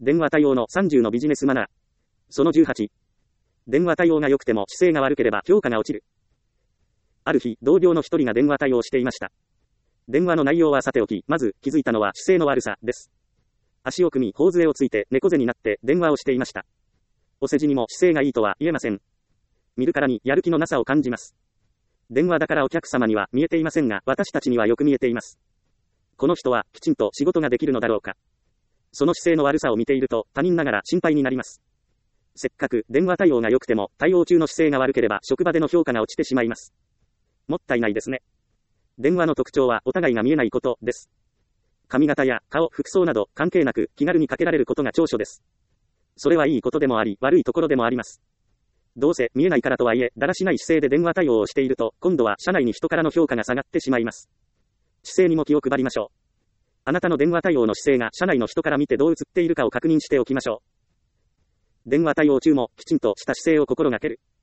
電話対応の30のビジネスマナー。その18。電話対応が良くても姿勢が悪ければ評価が落ちる。ある日、同僚の一人が電話対応していました。電話の内容はさておき、まず気づいたのは姿勢の悪さです。足を組み、頬杖をついて猫背になって電話をしていました。お世辞にも姿勢がいいとは言えません。見るからにやる気のなさを感じます。電話だからお客様には見えていませんが、私たちにはよく見えています。この人はきちんと仕事ができるのだろうか。その姿勢の悪さを見ていると他人ながら心配になります。せっかく電話対応が良くても対応中の姿勢が悪ければ職場での評価が落ちてしまいます。もったいないですね。電話の特徴はお互いが見えないことです。髪型や顔、服装など関係なく気軽にかけられることが長所です。それはいいことでもあり悪いところでもあります。どうせ見えないからとはいえだらしない姿勢で電話対応をしていると今度は社内に人からの評価が下がってしまいます。姿勢にも気を配りましょう。あなたの電話対応の姿勢が社内の人から見てどう映っているかを確認しておきましょう。電話対応中もきちんとした姿勢を心がける。